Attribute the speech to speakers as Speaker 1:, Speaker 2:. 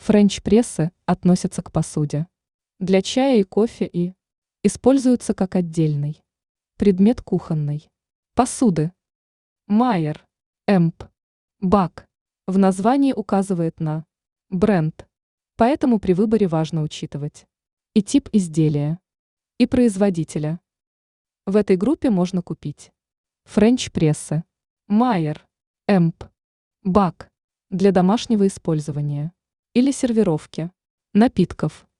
Speaker 1: Френч-прессы относятся к посуде для чая и кофе и используются как отдельный предмет кухонной посуды. Майер, Эмп, Бак в названии указывает на бренд, поэтому при выборе важно учитывать и тип изделия, и производителя. В этой группе можно купить френч-прессы, Майер, Эмп, Бак для домашнего использования или сервировки напитков.